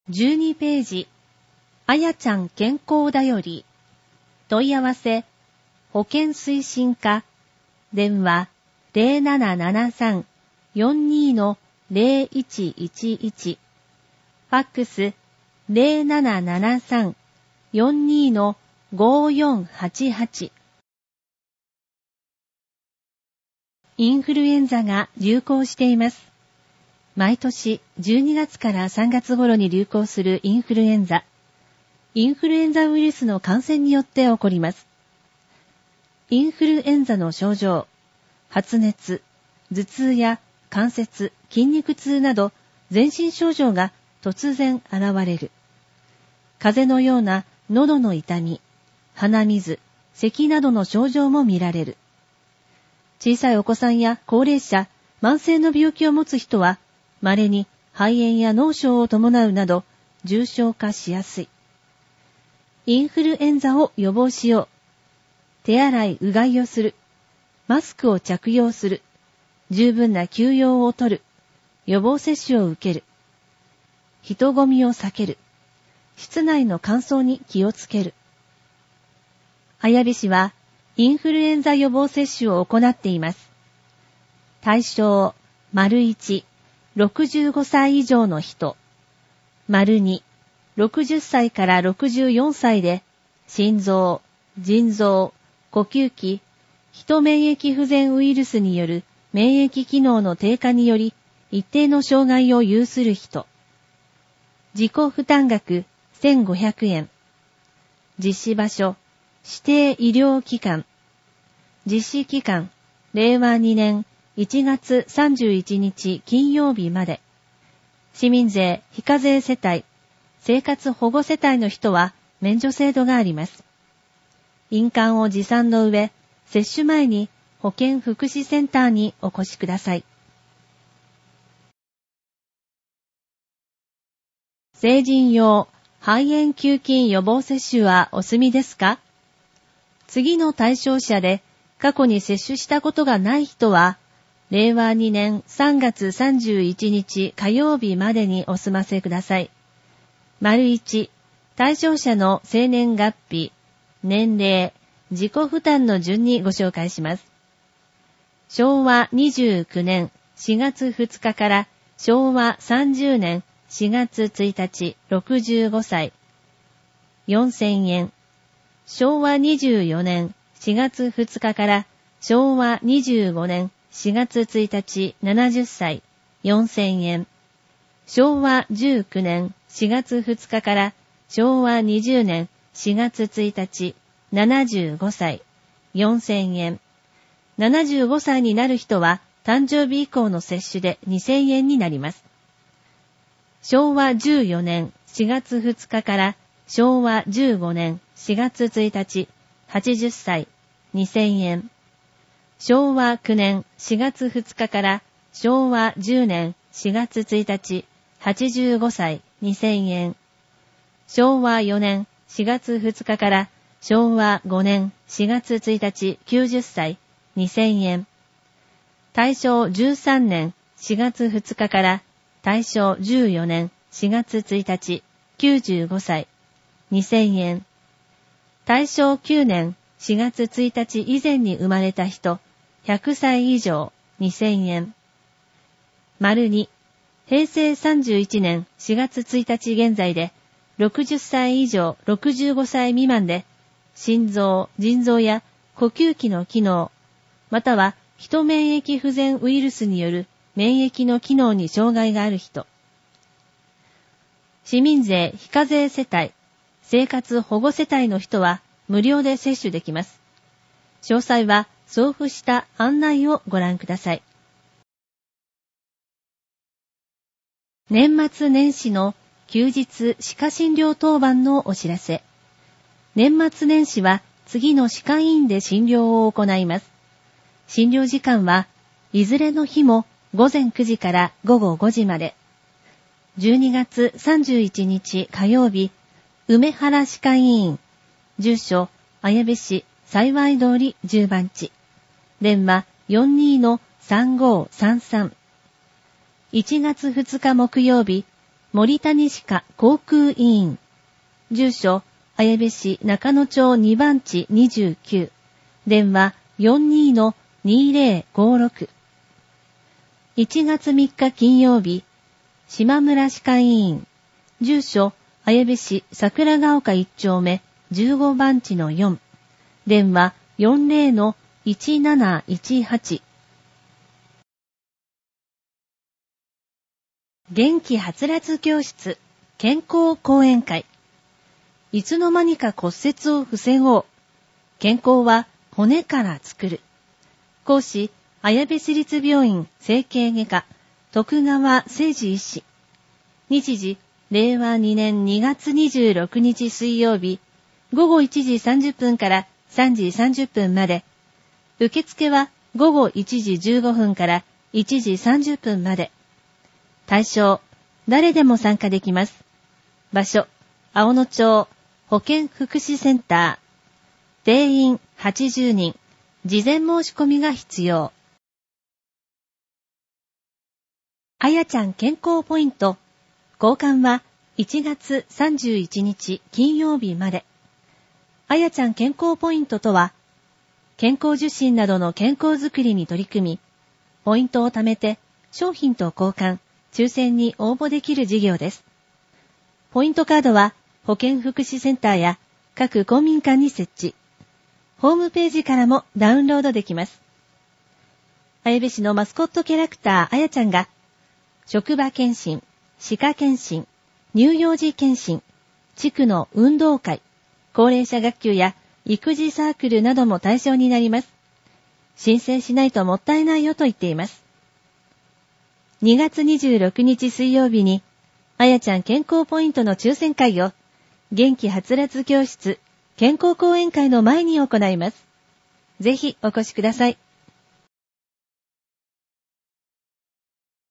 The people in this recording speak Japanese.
12ページ、あやちゃん健康だより。問い合わせ、保健推進課、電話 0773-42-0111、ファックス 0773-42-5488。インフルエンザが流行しています。毎年12月から3月頃に流行するインフルエンザ。インフルエンザウイルスの感染によって起こります。インフルエンザの症状、発熱、頭痛や関節、筋肉痛など全身症状が突然現れる。風邪のような喉の痛み、鼻水、咳などの症状も見られる。小さいお子さんや高齢者、慢性の病気を持つ人は、稀に肺炎や脳症を伴うなど重症化しやすい。インフルエンザを予防しよう。手洗い、うがいをする。マスクを着用する。十分な休養をとる。予防接種を受ける。人混みを避ける。室内の乾燥に気をつける。綾部市はインフルエンザ予防接種を行っています。対象、①、65歳以上の人。②、60歳から64歳で、心臓、腎臓、呼吸器、ヒ免疫不全ウイルスによる免疫機能の低下により、一定の障害を有する人。自己負担額1500円。実施場所、指定医療機関。実施期間、令和2年1月31日金曜日まで。市民税非課税世帯、生活保護世帯の人は免除制度があります。印鑑を持参の上、接種前に保健福祉センターにお越しください。成人用肺炎球菌予防接種はお済みですか？次の対象者で過去に接種したことがない人は、令和2年3月31日火曜日までにお済ませください。①、対象者の生年月日、年齢、自己負担の順にご紹介します。昭和29年4月2日から昭和30年4月1日65歳、4000円。昭和24年4月2日から昭和25年4月1日70歳、4000円。昭和19年4月2日から昭和20年4月1日75歳、4000円。75歳になる人は誕生日以降の接種で2000円になります。昭和14年4月2日から昭和15年4月1日80歳、2000円。昭和9年4月2日から昭和10年4月1日85歳、2000円。昭和4年4月2日から昭和5年4月1日90歳、2000円。大正13年4月2日から大正14年4月1日95歳、2000円。大正9年4月1日以前に生まれた人、100歳以上、2000円。②、平成31年4月1日現在で、60歳以上65歳未満で、心臓、腎臓や呼吸器の機能、またはヒ免疫不全ウイルスによる免疫の機能に障害がある人。市民税非課税世帯、生活保護世帯の人は無料で接種できます。詳細は送付した案内をご覧ください。年末年始の休日歯科診療当番のお知らせ。年末年始は次の歯科医院で診療を行います。診療時間はいずれの日も午前9時から午後5時まで。12月31日火曜日、梅原歯科医院、住所、綾部市幸通り10番地。電話 42-3533。1月2日木曜日、 森谷歯科口腔医院。住所、綾部市中野町2番地29。電話 42-2056。1月3日金曜日、島村歯科医院。住所、綾部市桜ヶ丘1丁目15番地の4。電話 40-1718。元気はつらつ教室健康講演会。いつの間にか骨折を防ごう。健康は骨から作る。講師、綾部市立病院整形外科徳川誠二医師。日時、令和2年2月26日水曜日、午後1時30分から3時30分まで。受付は午後1時15分から1時30分まで。対象、誰でも参加できます。場所、青野町保健福祉センター。定員80人。事前申し込みが必要。あやちゃん健康ポイント。交換は1月31日金曜日まで。あやちゃん健康ポイントとは、健康受診などの健康づくりに取り組み、ポイントを貯めて商品と交換、抽選に応募できる事業です。ポイントカードは保健福祉センターや各公民館に設置。ホームページからもダウンロードできます。綾部市のマスコットキャラクターあやちゃんが、職場検診、歯科検診、乳幼児検診、地区の運動会、高齢者学級や育児サークルなども対象になります。申請しないともったいないよと言っています。2月26日水曜日に、あやちゃん健康ポイントの抽選会を、元気はつらつ教室健康講演会の前に行います。ぜひお越しください。